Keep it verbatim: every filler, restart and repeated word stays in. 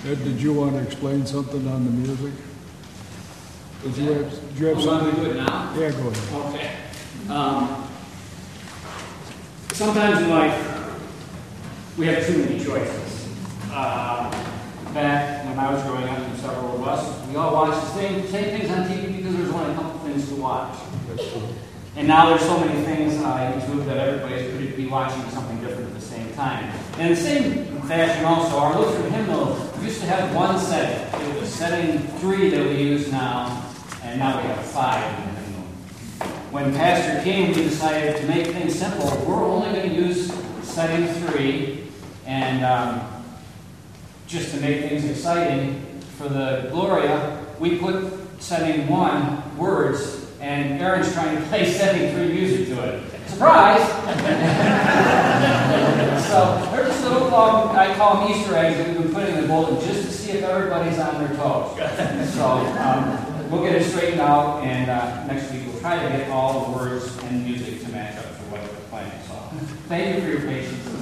Ed, did you want to explain something on the music? Did you have, did you have You want me something? to do it now? Yeah, go ahead. Okay. Um, sometimes in life, we have too many choices. Uh, back when I was growing up, and several of us, we all watched the same, same things on T V because there's only a couple things to watch. And now there's so many things on YouTube that everybody could be watching something different at the same time. And in the same fashion also, our Lutheran hymnal used to have one setting. It was setting three that we use now, and now we have five in the hymnal. When Pastor came, we decided to make things simple. We're only going to use setting three, and um, just to make things exciting, for the Gloria, we put setting one words, and Aaron's trying to play setting three music to it. Surprise! So there's just little, um, I call them Easter eggs that we've been putting in the bulletin just to see if everybody's on their toes. So um, we'll get it straightened out, and uh, next week we'll try to get all the words and music to match up to what we're playing. So thank you for your patience.